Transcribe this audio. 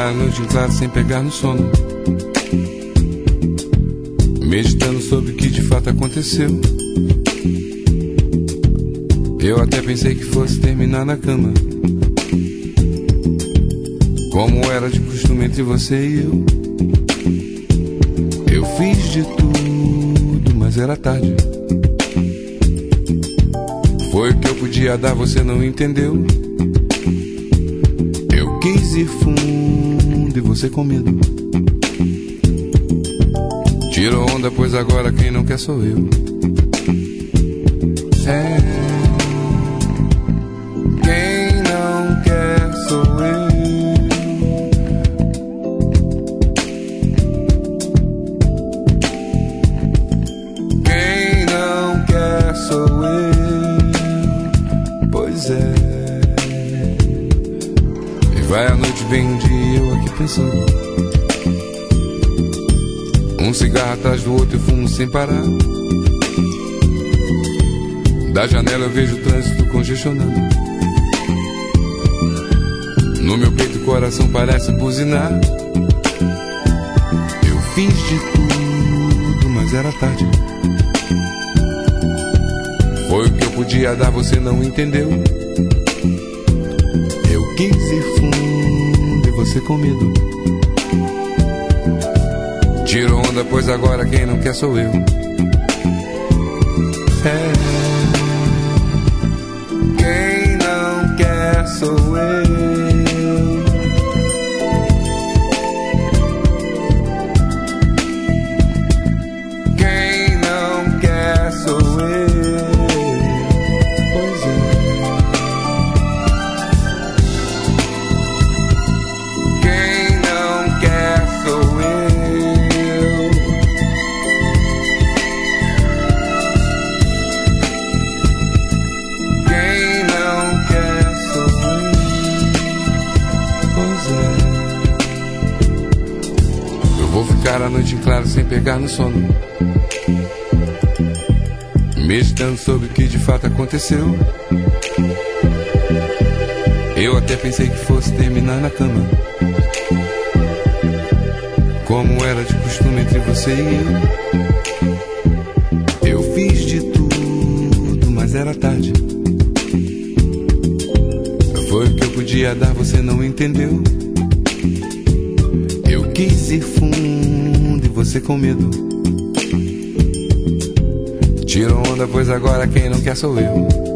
ficar a noite em claro sem pegar no sono, meditando sobre o que de fato aconteceu. Eu até pensei que fosse terminar na cama, como era de costume entre você e eu. Eu fiz de tudo, mas era tarde. Foi o que eu podia dar, você não entendeu. Eu quis ir fundo e você com medo. Tirou onda, pois agora quem não quer sou eu. Quem não quer sou eu. Quem não quer sou eu. Pois é. E vai a noite, vem um dia eu aqui pensando, um cigarro atrás do outro e fumo sem parar. Da janela eu vejo o trânsito congestionado. No meu peito o coração parece buzinar. Eu fiz de tudo, mas era tarde. Foi o que eu podia dar, você não entendeu. Eu quis ir fundo e você com medo. Tirou onda, pois agora quem não quer sou eu. Quem não quer sou eu. Quem não quer sou eu. Pois é. Quem não quer sou eu. Vou ficar a noite em claro sem pegar no sono, meditando sobre o que de fato aconteceu. Eu até pensei que fosse terminar na cama, como era de costume entre você e eu. Eu fiz de tudo, mas era tarde. Foi o que eu podia dar, você não entendeu. Eu quis ir fundo e você com medo. Tirou onda, pois agora quem não quer sou eu.